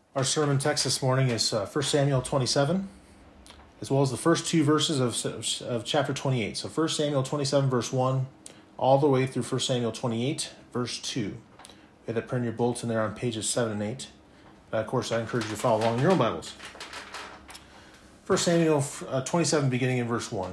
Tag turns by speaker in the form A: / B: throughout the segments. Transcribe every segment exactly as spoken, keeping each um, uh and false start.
A: Our sermon text this morning is uh, First Samuel twenty-seven, as well as the first two verses of, of, of chapter twenty-eight. So First Samuel twenty-seven, verse one, all the way through First Samuel twenty-eight, verse two. You have that print in your bulletin there on pages seven and eight. Uh, of course, I encourage you to follow along in your own Bibles. First Samuel uh, twenty-seven, beginning in verse one.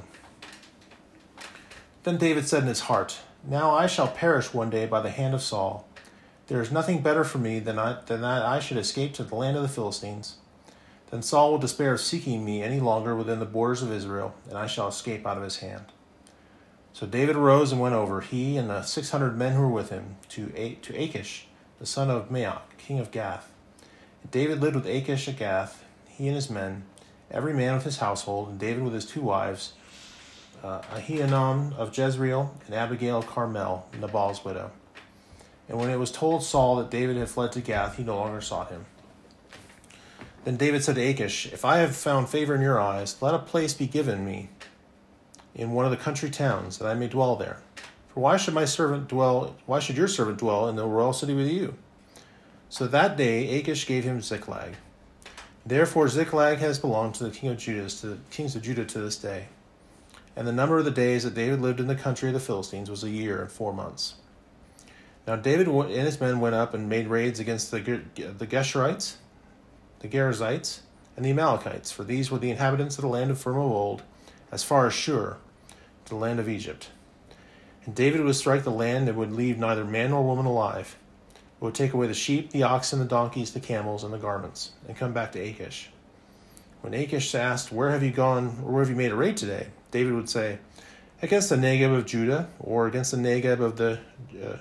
A: Then David said in his heart, "Now I shall perish one day by the hand of Saul. There is nothing better for me than, I, than that I should escape to the land of the Philistines. Then Saul will despair of seeking me any longer within the borders of Israel, and I shall escape out of his hand." So David arose and went over, he and the six hundred men who were with him, to, A- to Achish, the son of Maoch, king of Gath. And David lived with Achish at Gath, he and his men, every man with his household, and David with his two wives, uh, Ahinoam of Jezreel, and Abigail of Carmel, Nabal's widow. And when it was told Saul that David had fled to Gath, he no longer sought him. Then David said to Achish, "If I have found favor in your eyes, let a place be given me in one of the country towns, that I may dwell there. For why should my servant dwell? Why should your servant dwell in the royal city with you?" So that day Achish gave him Ziklag. Therefore Ziklag has belonged to the king of Judah, to the kings of Judah to this day. And the number of the days that David lived in the country of the Philistines was a year and four months. Now David and his men went up and made raids against the the Geshurites, the Gerizzites, and the Amalekites, for these were the inhabitants of the land of from of old, as far as Shur, to the land of Egypt. And David would strike the land and would leave neither man nor woman alive, but would take away the sheep, the oxen, the donkeys, the camels, and the garments, and come back to Achish. When Achish asked, "Where have you gone, or where have you made a raid today?" David would say, "Against the Negeb of Judah, or against the Negeb of the uh,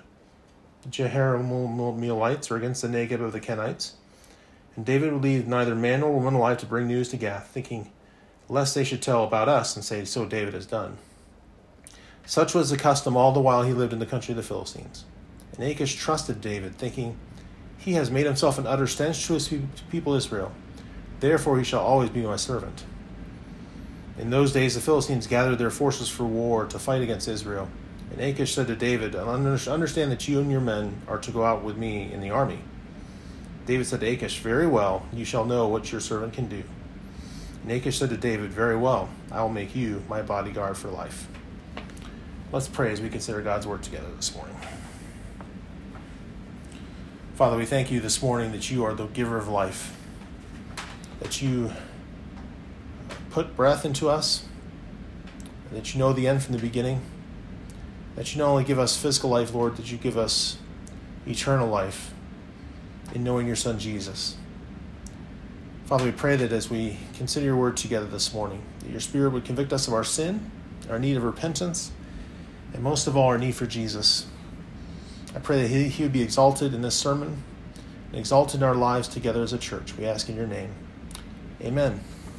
A: Jerahmeelites, or against the Negeb of the Kenites." And David would leave neither man nor woman alive to bring news to Gath, thinking, lest they should tell about us and say, "So David has done." Such was the custom all the while he lived in the country of the Philistines. And Achish trusted David, thinking, "He has made himself an utter stench to his people Israel. Therefore he shall always be my servant." In those days the Philistines gathered their forces for war to fight against Israel. And Achish said to David, "Understand that you and your men are to go out with me in the army." David said to Achish, "Very well, you shall know what your servant can do." And Achish said to David, "Very well, I will make you my bodyguard for life." Let's pray as we consider God's word together this morning. Father, we thank you this morning that you are the giver of life, that you put breath into us, that you know the end from the beginning, that you not only give us physical life, Lord, that you give us eternal life in knowing your Son, Jesus. Father, we pray that as we consider your word together this morning, that your Spirit would convict us of our sin, our need of repentance, and most of all, our need for Jesus. I pray that he, he would be exalted in this sermon and exalted in our lives together as a church. We ask in your name. Amen.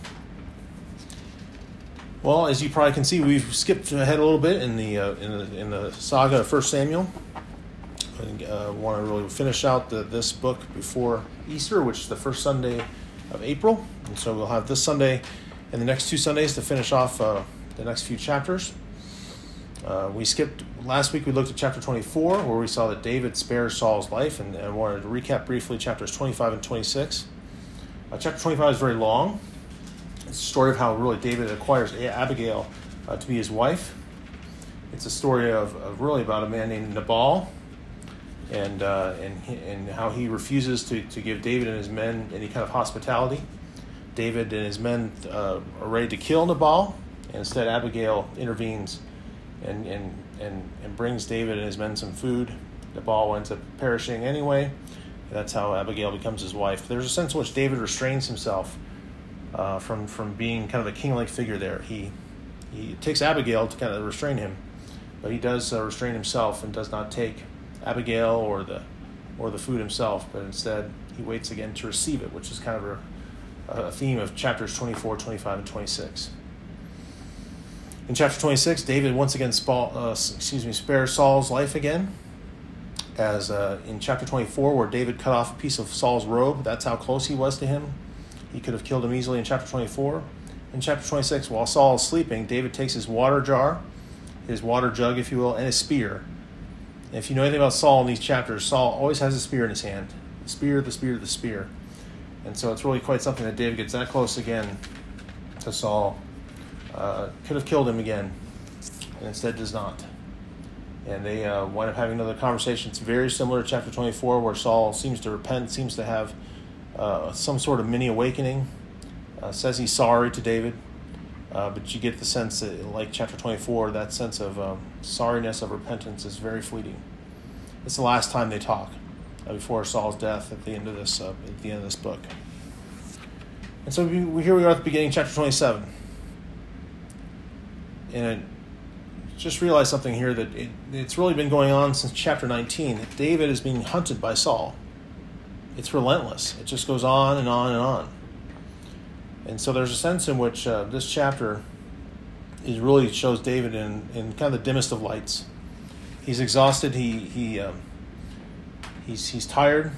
A: Well, as you probably can see, we've skipped ahead a little bit in the uh, in the in the saga of First Samuel. I uh, want to really finish out the, this book before Easter, which is the first Sunday of April, and so we'll have this Sunday and the next two Sundays to finish off uh, the next few chapters. Uh, we skipped last week. We looked at chapter twenty-four, where we saw that David spares Saul's life, and I wanted to recap briefly chapters twenty-five and twenty-six. Uh, chapter twenty-five is very long. It's a story of how really David acquires Abigail uh, to be his wife. It's a story of, of really about a man named Nabal, and uh, and and how he refuses to, to give David and his men any kind of hospitality. David and his men uh, are ready to kill Nabal, and instead Abigail intervenes and and, and and brings David and his men some food. Nabal ends up perishing anyway, and that's how Abigail becomes his wife. There's a sense in which David restrains himself Uh, from from being kind of a king-like figure there. He he takes Abigail to kind of restrain him, but he does uh, restrain himself and does not take Abigail or the or the food himself, but instead he waits again to receive it, which is kind of a, a theme of chapters twenty-four, twenty-five, and twenty-six. In chapter twenty-six, David once again spa, uh, excuse me, spares Saul's life again, as uh, in chapter twenty-four, where David cut off a piece of Saul's robe. That's how close he was to him. He could have killed him easily in chapter twenty-four. In chapter twenty-six, while Saul is sleeping, David takes his water jar, his water jug, if you will, and his spear. And if you know anything about Saul in these chapters, Saul always has a spear in his hand. The spear, the spear, the spear. And so it's really quite something that David gets that close again to Saul. Uh, could have killed him again, and instead does not. And they uh, wind up having another conversation. It's very similar to chapter twenty-four, where Saul seems to repent, seems to have uh, some sort of mini awakening, uh, says he's sorry to David. Uh, but you get the sense that, like chapter twenty-four, that sense of um, sorriness, of repentance is very fleeting. It's the last time they talk uh, before Saul's death at the end of this uh, at the end of this book. And so we, we, here we are at the beginning, chapter twenty-seven. And it, just realize something here, that it, it's really been going on since chapter nineteen. David is being hunted by Saul. It's relentless. It just goes on and on and on. And so there's a sense in which uh, this chapter is really shows David in, in kind of the dimmest of lights. He's exhausted. He he um, he's he's tired.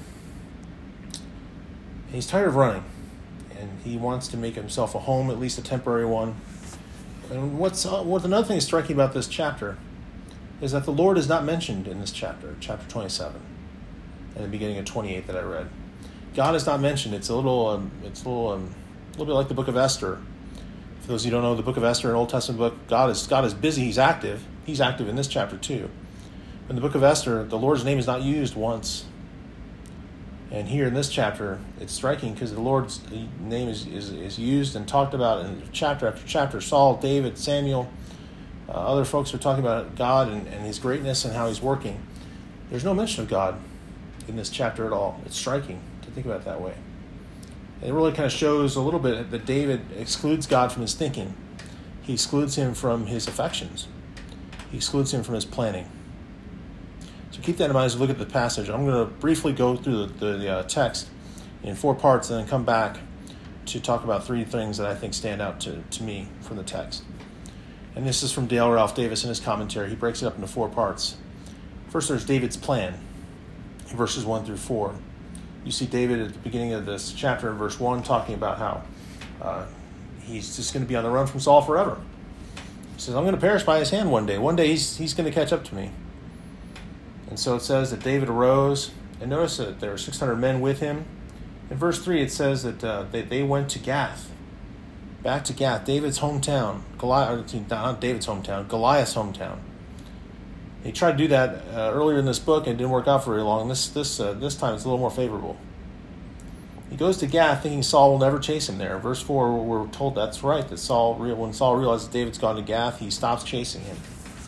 A: He's tired of running, and he wants to make himself a home, at least a temporary one. And what's uh, what another thing is striking about this chapter is that the Lord is not mentioned in this chapter, chapter twenty-seven, and the beginning of twenty-eight that I read. God is not mentioned. It's a little um, it's a little um, a little bit like the book of Esther. For those of you who don't know, the book of Esther, an Old Testament book, God is God is busy. He's active. He's active in this chapter too. In the book of Esther, the Lord's name is not used once. And here in this chapter, it's striking because the Lord's name is, is, is used and talked about in chapter after chapter. Saul, David, Samuel, uh, other folks are talking about God and, and his greatness and how he's working. There's no mention of God in this chapter at all. It's striking to think about it that way. And it really kind of shows a little bit that David excludes God from his thinking. He excludes him from his affections. He excludes him from his planning. So keep that in mind as we look at the passage. I'm going to briefly go through the, the, the uh, text in four parts and then come back to talk about three things that I think stand out to, to me from the text. And this is from Dale Ralph Davis in his commentary. He breaks it up into four parts. First, there's David's plan, in verses one through four. You see David at the beginning of this chapter in verse one talking about how uh, he's just going to be on the run from Saul forever. He says, I'm going to perish by his hand one day. One day he's, he's going to catch up to me. And so it says that David arose, and notice that there were six hundred men with him. In verse three, it says that uh, they, they went to Gath, back to Gath, David's hometown, Goliath, not David's hometown, Goliath's hometown. He tried to do that uh, earlier in this book and it didn't work out for very long. This this uh, this time it's a little more favorable. He goes to Gath thinking Saul will never chase him there. Verse four, we're told that's right, that Saul, when Saul realizes David's gone to Gath, he stops chasing him.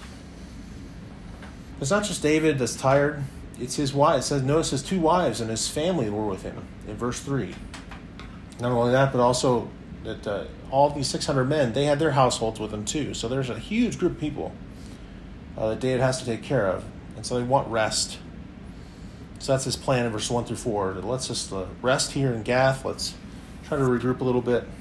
A: It's not just David that's tired. It's his wife. It says, notice his two wives and his family were with him in verse three. Not only that, but also that uh, all these six hundred men, they had their households with them too. So there's a huge group of people uh, that David has to take care of. And so they want rest. So that's his plan in verse one through four. Let's just uh, rest here in Gath. Let's try to regroup a little bit.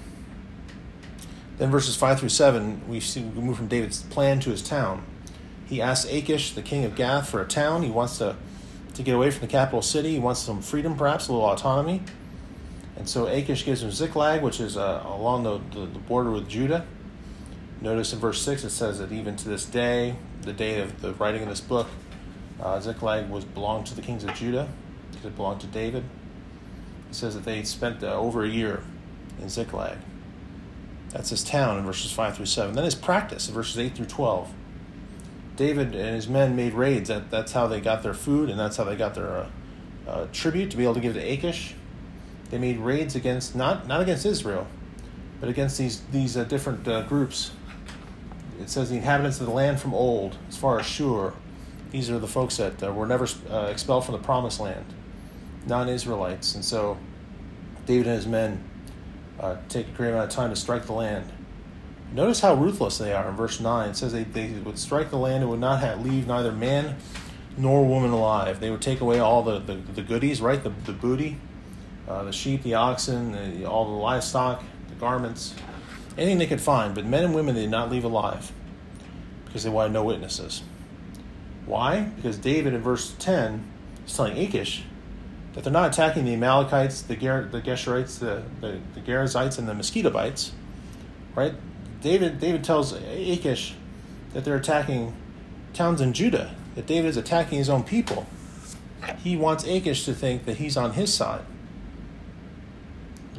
A: Then verses five through seven, we see we move from David's plan to his town. He asks Achish, the king of Gath, for a town. He wants to, to get away from the capital city. He wants some freedom, perhaps, a little autonomy. And so Achish gives him Ziklag, which is uh, along the, the, the border with Judah. Notice in verse six it says that even to this day, the day of the writing of this book, uh, Ziklag was belonged to the kings of Judah because it belonged to David. It says that they spent uh, over a year in Ziklag. That's his town in verses five through seven. Then his practice in verses eight through twelve. David and his men made raids. That, that's how they got their food, and that's how they got their uh, uh, tribute to be able to give to Achish. They made raids against, not not against Israel, but against these, these uh, different uh, groups. It says the inhabitants of the land from old, as far as Shur. These are the folks that uh, were never uh, expelled from the promised land, non-Israelites. And so David and his men uh, take a great amount of time to strike the land. Notice how ruthless they are in verse nine. It says they, they would strike the land and would not have, leave neither man nor woman alive. They would take away all the, the, the goodies, right? The, the booty, uh, the sheep, the oxen, the, all the livestock, the garments, anything they could find. But men and women they did not leave alive because they wanted no witnesses. Why? Because David in verse ten is telling Achish that they're not attacking the Amalekites, the, Ger- the Geshurites, the, the, the Gerizzites, and the Mosquitobites, right? David David tells Achish that they're attacking towns in Judah, that David is attacking his own people. He wants Achish to think that he's on his side.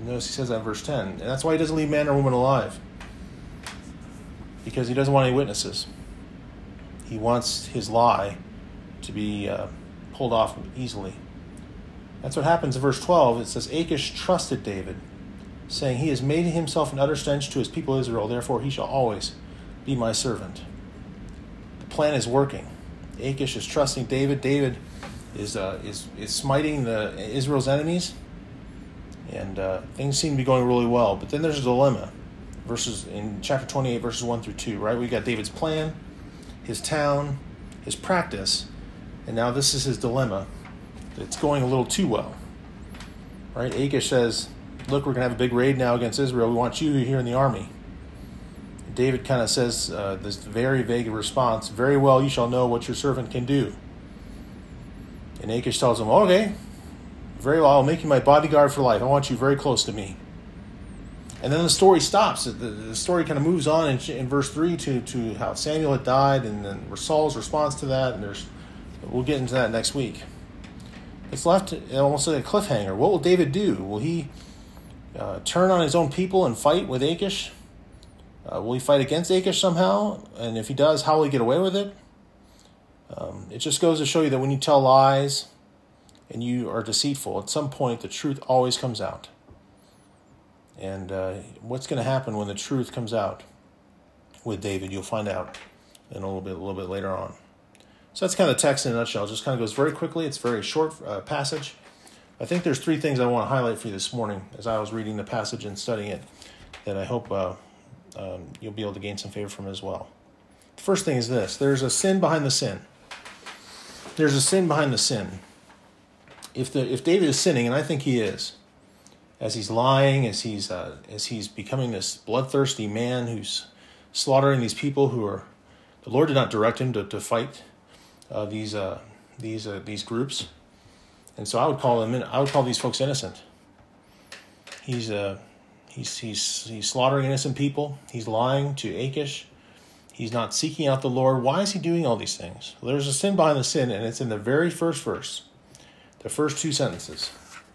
A: Notice he says that in verse ten. And that's why he doesn't leave man or woman alive. Because he doesn't want any witnesses. He wants his lie to be uh, pulled off easily. That's what happens in verse twelve. It says, Achish trusted David, saying, he has made himself an utter stench to his people Israel, therefore he shall always be my servant. The plan is working. Achish is trusting David. David is uh, is is smiting the Israel's enemies, and uh, things seem to be going really well. But then there's a dilemma. Verses in chapter twenty-eight, verses one through two. Right, we got David's plan, his town, his practice, and now this is his dilemma. It's going a little too well. Right, Achish says, "Look, we're going to have a big raid now against Israel. We want you here in the army." David kind of says uh, this very vague response, very well, you shall know what your servant can do. And Achish tells him, okay, very well, I'll make you my bodyguard for life. I want you very close to me. And then the story stops. The, the story kind of moves on in, in verse three to, to how Samuel had died and then Saul's response to that. And there's we'll get into that next week. It's left almost like a cliffhanger. What will David do? Will he uh, turn on his own people and fight with Achish? Uh, will he fight against Achish somehow? And if he does, how will he get away with it? Um, it just goes to show you that when you tell lies and you are deceitful, at some point the truth always comes out. And uh, what's going to happen when the truth comes out with David, you'll find out in a little bit, a little bit later on. So that's kind of the text in a nutshell. It just kind of goes very quickly. It's a very short uh, passage. I think there's three things I want to highlight for you this morning as I was reading the passage and studying it that I hope uh, um, you'll be able to gain some favor from as well. The first thing is this. There's a sin behind the sin. There's a sin behind the sin. If the if David is sinning, and I think he is, as he's lying, as he's uh, as he's becoming this bloodthirsty man who's slaughtering these people who are, the Lord did not direct him to, to fight uh, these uh, these uh, these groups, and so I would call them I would call these folks innocent. He's uh he's he's he's slaughtering innocent people. He's lying to Achish. He's not seeking out the Lord. Why is he doing all these things? Well, there's a sin behind the sin, and it's in the very first verse, the first two sentences.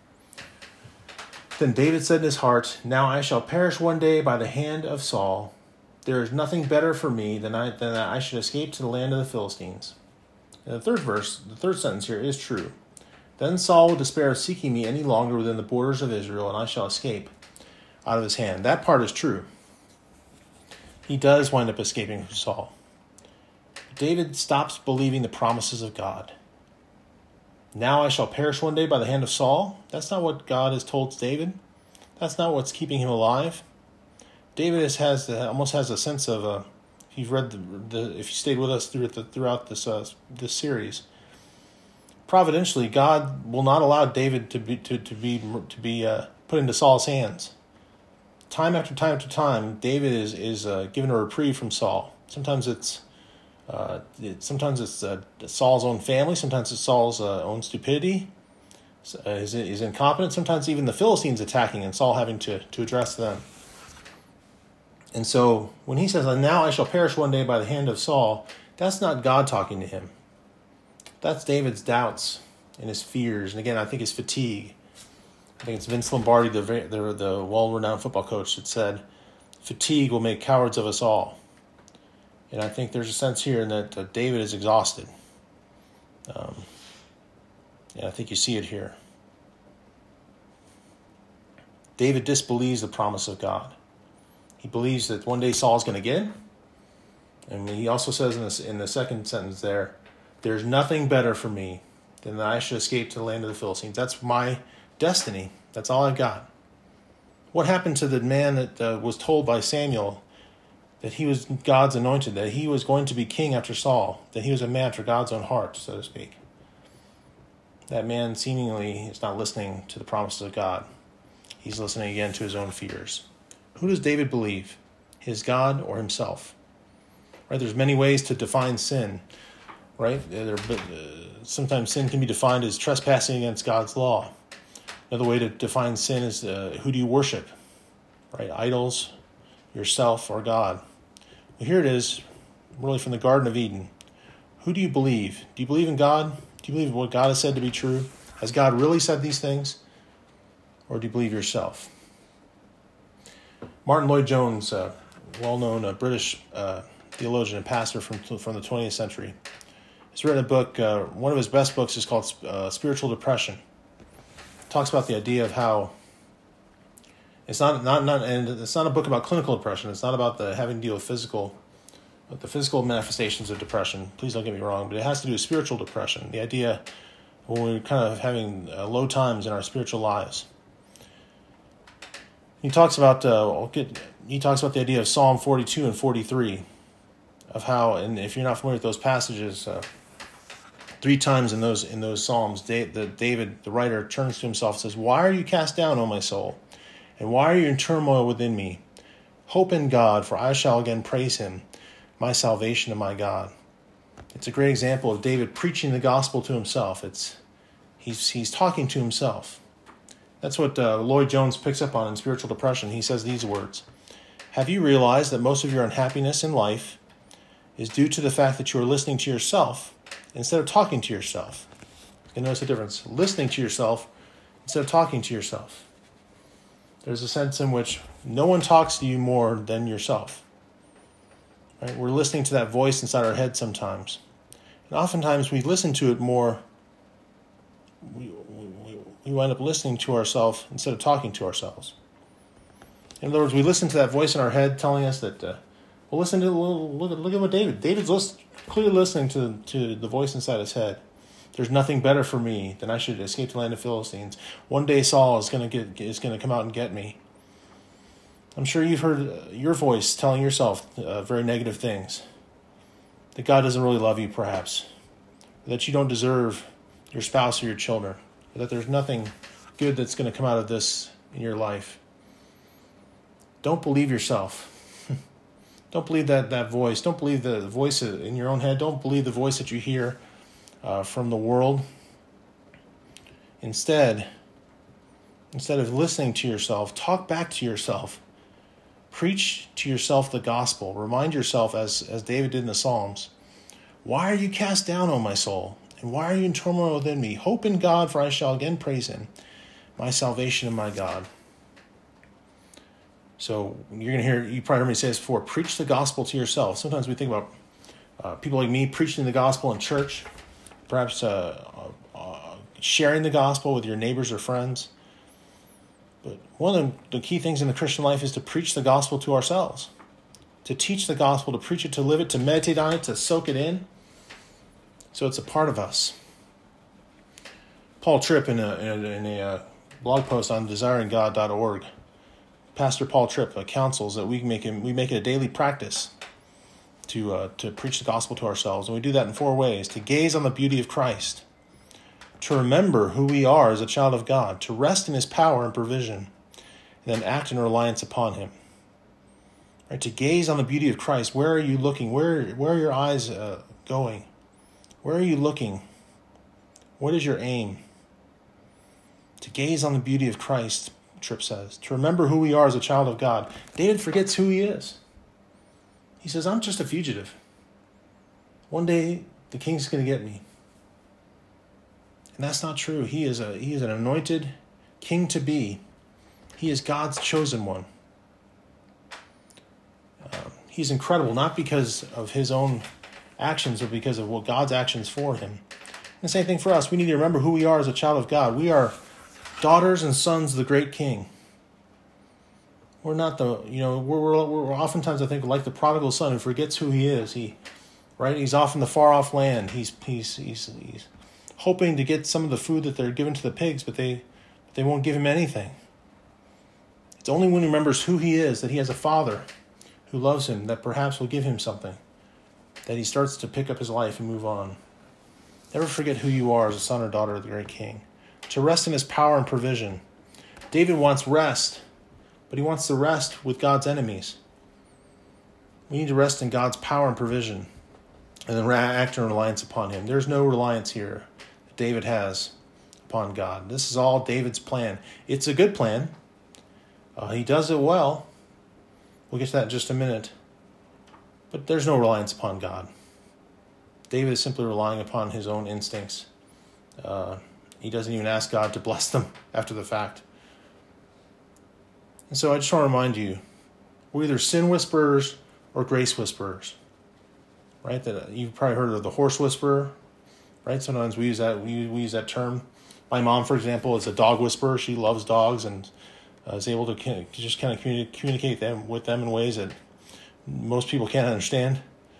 A: Then David said in his heart, now I shall perish one day by the hand of Saul. There is nothing better for me than, I, than that I should escape to the land of the Philistines. And the third verse, the third sentence here is true. Then Saul will despair of seeking me any longer within the borders of Israel, and I shall escape out of his hand. That part is true. He does wind up escaping from Saul. David stops believing the promises of God. Now I shall perish one day by the hand of Saul. That's not what God has told David. That's not what's keeping him alive. David has, has almost has a sense of, uh, if you've read the, the, if you stayed with us through the, throughout this uh, this series, providentially God will not allow David to be to to be to be uh, put into Saul's hands. Time after time after time, David is is uh, given a reprieve from Saul. Sometimes it's uh, it, sometimes it's uh, Saul's own family. Sometimes it's Saul's uh, own stupidity, uh, his, his incompetence. Sometimes even the Philistines attacking and Saul having to to address them. And so when he says, "Now I shall perish one day by the hand of Saul," that's not God talking to him. That's David's doubts and his fears, and again, I think his fatigue. I think it's Vince Lombardi, the, the, the well-renowned football coach, that said, fatigue will make cowards of us all. And I think there's a sense here in that uh, David is exhausted. Um, and I think you see it here. David disbelieves the promise of God. He believes that one day Saul's going to get him. And he also says in, this, in the second sentence there, there's nothing better for me than that I should escape to the land of the Philistines. That's my destiny. That's all I've got. What happened to the man that uh, was told by Samuel that he was God's anointed, that he was going to be king after Saul, that he was a man after God's own heart, so to speak? That man seemingly is not listening to the promises of God. He's listening again to his own fears. Who does David believe? His God or himself? Right? There's many ways to define sin. Right? There, uh, sometimes sin can be defined as trespassing against God's law. Another way to define sin is uh, who do you worship? Right? Idols, yourself, or God. Well, here it is, really from the Garden of Eden. Who do you believe? Do you believe in God? Do you believe what God has said to be true? Has God really said these things? Or do you believe yourself? Martin Lloyd-Jones, uh, well-known uh, British uh, theologian and pastor from from the twentieth century, has written a book. Uh, one of his best books is called uh, Spiritual Depression. It talks about the idea of how it's not not not and it's not a book about clinical depression. It's not about the having to deal with physical, the physical manifestations of depression. Please don't get me wrong, but it has to do with spiritual depression. The idea when we're kind of having uh, low times in our spiritual lives. He talks about uh, I'll get, he talks about the idea of Psalm forty-two and forty-three, of how, and if you're not familiar with those passages, uh, three times in those in those Psalms, David, the, David, the writer, turns to himself and says, "Why are you cast down, O my soul? And why are you in turmoil within me? Hope in God, for I shall again praise him, my salvation and my God." It's a great example of David preaching the gospel to himself. It's he's he's talking to himself. That's what uh, Lloyd-Jones picks up on in Spiritual Depression. He says these words: "Have you realized that most of your unhappiness in life is due to the fact that you are listening to yourself instead of talking to yourself?" You can notice the difference. Listening to yourself instead of talking to yourself. There's a sense in which no one talks to you more than yourself. Right? We're listening to that voice inside our head sometimes. And oftentimes we listen to it more, we, we, we wind up listening to ourselves instead of talking to ourselves. In other words, we listen to that voice in our head telling us that, uh, well, listen to, look at, look at what David, David's list, clearly listening to, to the voice inside his head. There's nothing better for me than I should escape the land of Philistines. One day Saul is going to get is going to come out and get me. I'm sure you've heard your voice telling yourself uh, very negative things. That God doesn't really love you, perhaps. That you don't deserve your spouse or your children. Or that there's nothing good that's going to come out of this in your life. Don't believe yourself. Don't believe that, that voice. Don't believe the voice in your own head. Don't believe the voice that you hear uh, from the world. Instead, instead of listening to yourself, talk back to yourself. Preach to yourself the gospel. Remind yourself, as, as David did in the Psalms, "Why are you cast down, O my soul? And why are you in turmoil within me? Hope in God, for I shall again praise him, my salvation and my God." So you're going to hear, you probably heard me say this before, preach the gospel to yourself. Sometimes we think about uh, people like me preaching the gospel in church, perhaps uh, uh, sharing the gospel with your neighbors or friends. But one of the key things in the Christian life is to preach the gospel to ourselves, to teach the gospel, to preach it, to live it, to meditate on it, to soak it in. So it's a part of us. Paul Tripp, in a, in a, in a uh, blog post on desiring god dot org, Pastor Paul Tripp uh, counsels that we make it, we make it a daily practice to uh, to preach the gospel to ourselves. And we do that in four ways: to gaze on the beauty of Christ, to remember who we are as a child of God, to rest in his power and provision, and then act in reliance upon him. Right, to gaze on the beauty of Christ. Where are you looking? Where, where are your eyes uh, going? Where are you looking? What is your aim? To gaze on the beauty of Christ, Tripp says. To remember who we are as a child of God. David forgets who he is. He says, "I'm just a fugitive. One day the king's going to get me." And that's not true. He is a he is an anointed king to be. He is God's chosen one. Uh, he's incredible, not because of his own actions, but because of what God's actions for him. And the same thing for us. We need to remember who we are as a child of God. We are daughters and sons of the great King. We're not the, you know, we're, we're, we're oftentimes, I think, like the prodigal son who forgets who he is. He, right? He's off in the far off land. He's he's he's he's hoping to get some of the food that they're given to the pigs, but they they won't give him anything. It's only when he remembers who he is, that he has a father who loves him, that perhaps will give him something, that he starts to pick up his life and move on. Never forget who you are as a son or daughter of the great King. To rest in his power and provision. David wants rest, but he wants to rest with God's enemies. We need to rest in God's power and provision, and then act in reliance upon him. There's no reliance here that David has upon God. This is all David's plan. It's a good plan. Uh, he does it well. We'll get to that in just a minute. But there's no reliance upon God. David is simply relying upon his own instincts. Uh, he doesn't even ask God to bless them after the fact. And so I just want to remind you We're either sin whisperers or grace whisperers, right? That you've probably heard of the horse whisperer, right? Sometimes we use that we, we use that term. My mom, for example, is a dog whisperer. She loves dogs and uh, is able to kind of, just kind of communi- communicate them with them in ways that most people can't understand.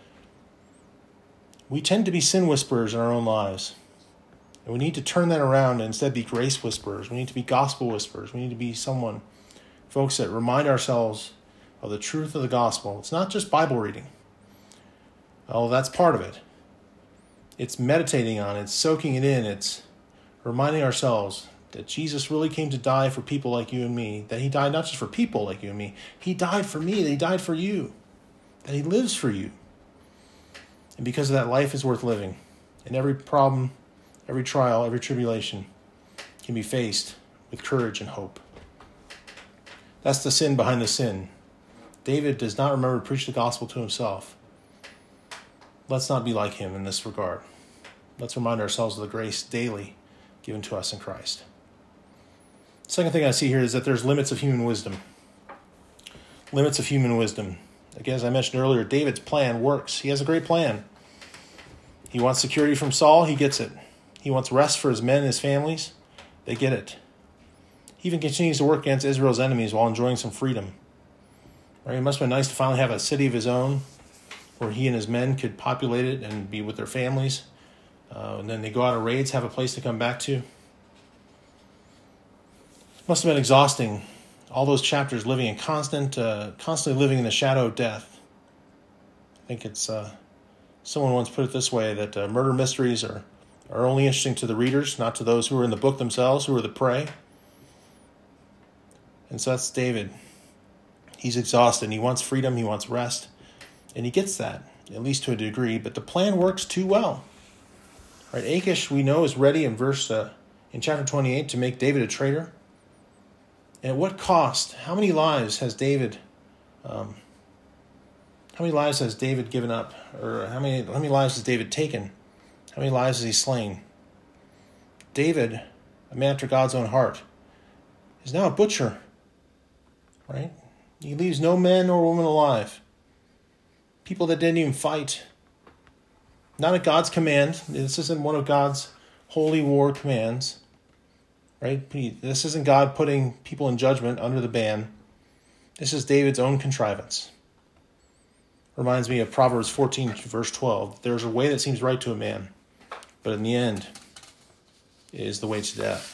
A: We tend to be sin whisperers in our own lives. And we need to turn that around and instead be grace whisperers. We need to be gospel whisperers. We need to be someone, folks, that remind ourselves of the truth of the gospel. It's not just Bible reading. Oh, that's part of it. It's meditating on it, it's soaking it in, it's reminding ourselves that Jesus really came to die for people like you and me, that he died not just for people like you and me, he died for me, that he died for you, that he lives for you. And because of that, life is worth living. And every problem, every trial, every tribulation can be faced with courage and hope. That's the sin behind the sin. David does not remember to preach the gospel to himself. Let's not be like him in this regard. Let's remind ourselves of the grace daily given to us in Christ. Second thing I see here is that there's limits of human wisdom. Limits of human wisdom. Again, as I mentioned earlier, David's plan works. He has a great plan. He wants security from Saul. He gets it. He wants rest for his men and his families. They get it. He even continues to work against Israel's enemies while enjoying some freedom. Right? It must have been nice to finally have a city of his own where he and his men could populate it and be with their families. Uh, and then they go out on raids, have a place to come back to. It must have been exhausting, all those chapters living in constant, uh, constantly living in the shadow of death. I think it's, uh, someone once put it this way, that uh, murder mysteries are, are only interesting to the readers, not to those who are in the book themselves, who are the prey. And so that's David. He's exhausted. He wants freedom. He wants rest. And he gets that, at least to a degree. But the plan works too well. Right? Achish, we know, is ready in verse uh, in chapter twenty-eight to make David a traitor. And at what cost? How many lives has David? Um, how many lives has David given up? Or how many? How many lives has David taken? How many lives has he slain? David, a man after God's own heart, is now a butcher. Right? He leaves no man nor woman alive. People that didn't even fight. Not at God's command. This isn't one of God's holy war commands. Right? This isn't God putting people in judgment under the ban. This is David's own contrivance. Reminds me of Proverbs fourteen, verse twelve. There's a way that seems right to a man, but in the end, it is the way to death.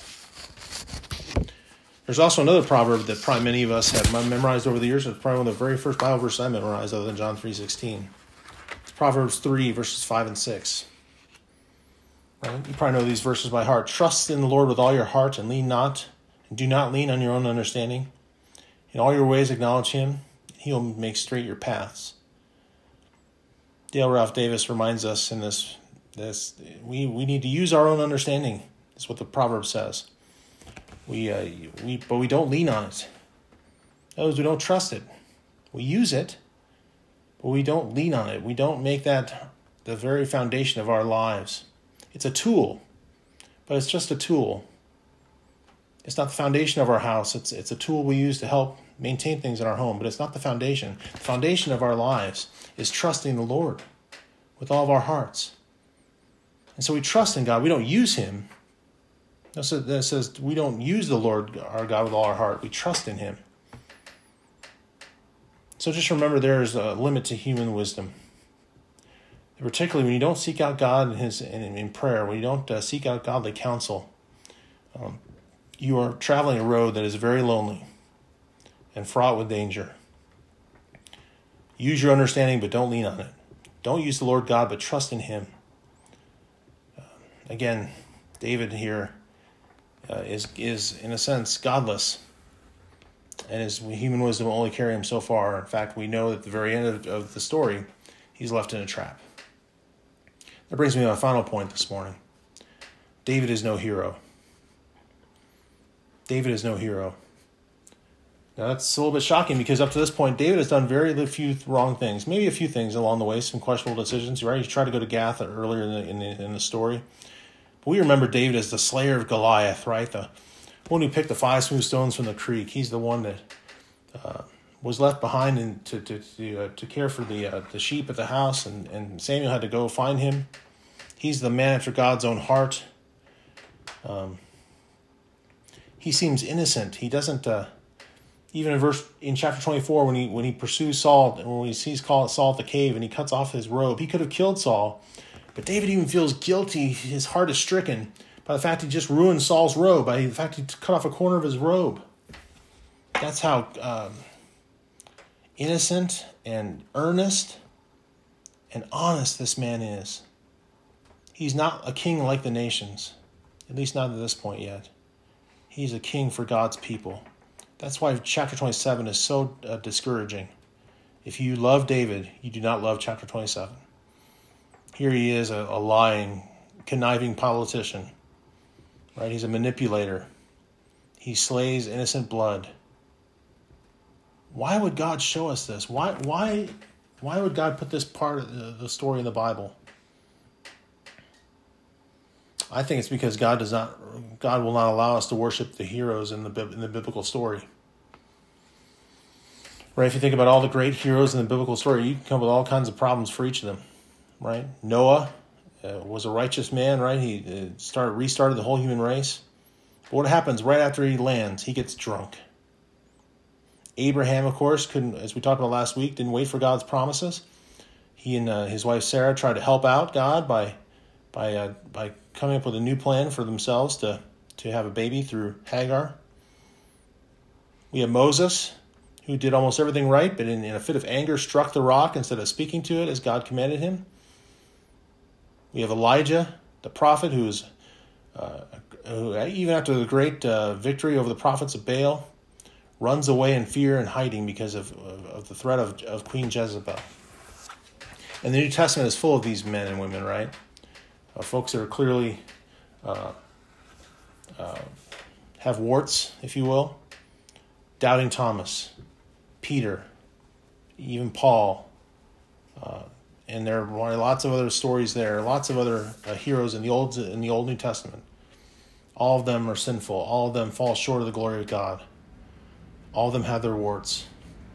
A: There's also another proverb that probably many of us have memorized over the years. It's probably one of the very first Bible verses I memorized other than John three sixteen. It's Proverbs three, verses five and six. Right? You probably know these verses by heart. Trust in the Lord with all your heart and lean not, and do not lean on your own understanding. In all your ways acknowledge him. He will make straight your paths. Dale Ralph Davis reminds us in this, this we, we need to use our own understanding. That's what the proverb says. We, uh, we, but we don't lean on it. In other words, we don't trust it. We use it, but we don't lean on it. We don't make that the very foundation of our lives. It's a tool, but it's just a tool. It's not the foundation of our house. It's it's a tool we use to help maintain things in our home, but it's not the foundation. The foundation of our lives is trusting the Lord with all of our hearts. And so we trust in God. We don't use him. That says we don't use the Lord our God with all our heart. We trust in him. So just remember there is a limit to human wisdom. Particularly when you don't seek out God in, his, in, in prayer, when you don't uh, seek out godly counsel, um, you are traveling a road that is very lonely and fraught with danger. Use your understanding, but don't lean on it. Don't use the Lord God, but trust in him. Uh, again, David here uh, is, is, in a sense, godless. And his human wisdom will only carry him so far. In fact, we know at the very end of, of the story, he's left in a trap. That brings me to my final point this morning. David is no hero. David is no hero. Now that's a little bit shocking because up to this point, David has done very few wrong things. Maybe a few things along the way, some questionable decisions. Right? He tried to go to Gath earlier in the, in the, in the story. But we remember David as the slayer of Goliath, right? The one who picked the five smooth stones from the creek. He's the one that uh, was left behind and to to to, uh, to care for the uh, the sheep at the house, and, and Samuel had to go find him. He's the man after God's own heart. Um, he seems innocent. He doesn't. Uh, even in verse in chapter twenty-four, when he when he pursues Saul, and when he sees Saul at the cave, and he cuts off his robe, he could have killed Saul, but David even feels guilty. His heart is stricken by the fact he just ruined Saul's robe, by the fact he cut off a corner of his robe. That's how um, innocent and earnest and honest this man is. He's not a king like the nations, at least not at this point yet. He's a king for God's people. That's why chapter twenty-seven is so uh, discouraging. If you love David, you do not love chapter twenty-seven. Here he is, a, a lying, conniving politician. Right? He's a manipulator. He slays innocent blood. Why would God show us this? Why, why, why would God put this part of the, the story in the Bible? I think it's because God does not, God will not allow us to worship the heroes in the in the biblical story. Right? If you think about all the great heroes in the biblical story, you can come up with all kinds of problems for each of them. Right? Noah uh, was a righteous man. Right? He uh, started restarted the whole human race. But what happens right after he lands? He gets drunk. Abraham, of course, couldn't, as we talked about last week, didn't wait for God's promises. He and uh, his wife Sarah tried to help out God by by uh, by coming up with a new plan for themselves to, to have a baby through Hagar. We have Moses, who did almost everything right, but in, in a fit of anger struck the rock instead of speaking to it as God commanded him. We have Elijah, the prophet, who is, uh, who, even after the great uh, victory over the prophets of Baal, runs away in fear and hiding because of, of, of the threat of, of Queen Jezebel. And the New Testament is full of these men and women, right? Uh, folks that are clearly uh, uh, have warts, if you will. Doubting Thomas, Peter, even Paul. Uh, and there are lots of other stories there, lots of other uh, heroes in the Old in the Old New Testament. All of them are sinful. All of them fall short of the glory of God. All of them have their warts.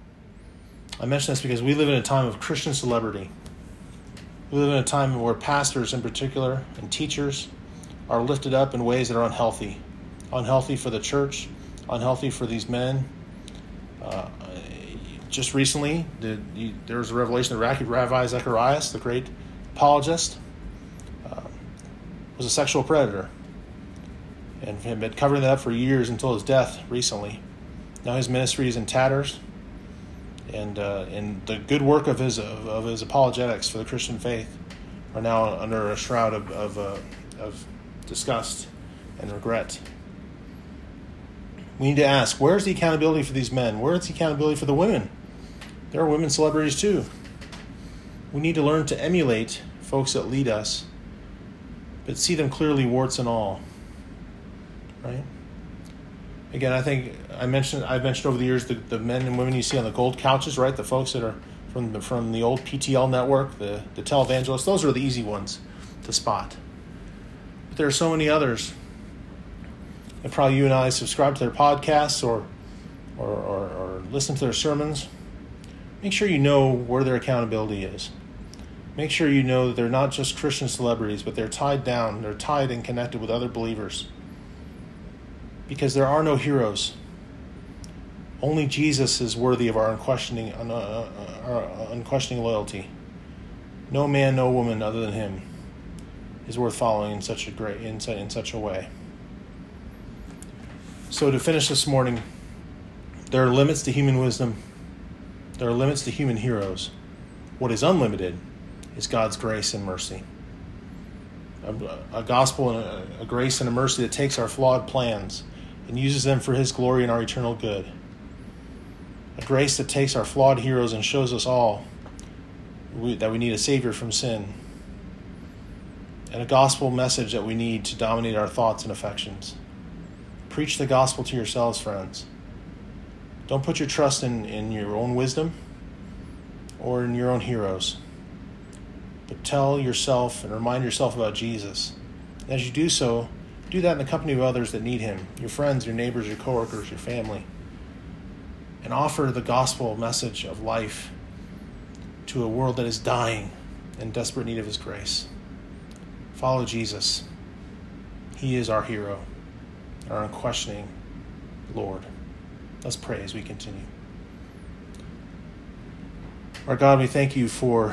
A: I mention this because we live in a time of Christian celebrity. We live in a time where pastors in particular and teachers are lifted up in ways that are unhealthy. Unhealthy for the church, unhealthy for these men. Uh, just recently, the, you, there was a revelation that Rabbi Zacharias, the great apologist, uh, was a sexual predator and had been covering that up for years until his death recently. Now his ministry is in tatters. And uh, and the good work of his of, of his apologetics for the Christian faith are now under a shroud of of, uh, of disgust and regret. We need to ask, where's the accountability for these men? Where's the accountability for the women? There are women celebrities too. We need to learn to emulate folks that lead us, but see them clearly, warts and all. Right? Again, I think I mentioned I've mentioned over the years the, the men and women you see on the gold couches, right? The folks that are from the from the old P T L network, the, the televangelists, those are the easy ones to spot. But there are so many others. And probably you and I subscribe to their podcasts or or, or or listen to their sermons. Make sure you know where their accountability is. Make sure you know that they're not just Christian celebrities, but they're tied down, they're tied and connected with other believers. Because there are no heroes. Only Jesus is worthy of our unquestioning, uh, our unquestioning loyalty. No man, no woman other than him is worth following in such a great in, in such a way. So to finish this morning, there are limits to human wisdom. There are limits to human heroes. What is unlimited is God's grace and mercy. A, a gospel and a, a grace and a mercy that takes our flawed plans and uses them for his glory and our eternal good. A grace that takes our flawed heroes and shows us all we, that we need a Savior from sin. And a gospel message that we need to dominate our thoughts and affections. Preach the gospel to yourselves, friends. Don't put your trust in, in your own wisdom or in your own heroes. But tell yourself and remind yourself about Jesus. And as you do so, do that in the company of others that need him, your friends, your neighbors, your coworkers, your family. and offer the gospel message of life to a world that is dying in desperate need of his grace. Follow Jesus. He is our hero, our unquestioning Lord. Let's pray as we continue. Our God, we thank you for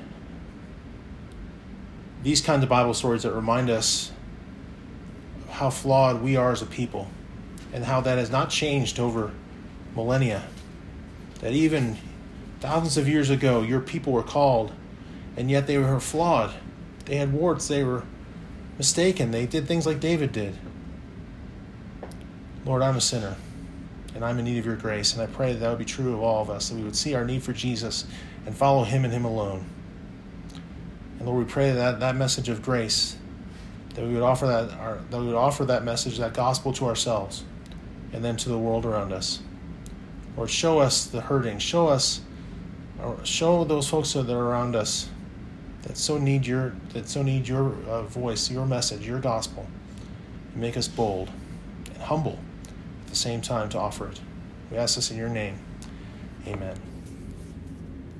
A: these kinds of Bible stories that remind us of how flawed we are as a people and how that has not changed over millennia. That even thousands of years ago, your people were called, and yet they were flawed. They had warts. They were mistaken. They did things like David did. Lord, I'm a sinner, and I'm in need of your grace, and I pray that that would be true of all of us, that we would see our need for Jesus and follow him and him alone. And Lord, we pray that that message of grace, that we would offer that, our, that we would offer that message, that gospel to ourselves, and then to the world around us. Lord, show us the hurting. Show us, show those folks that are around us that so need your that so need your uh, voice, your message, your gospel, and make us bold and humble at the same time to offer it. We ask this in your name. Amen.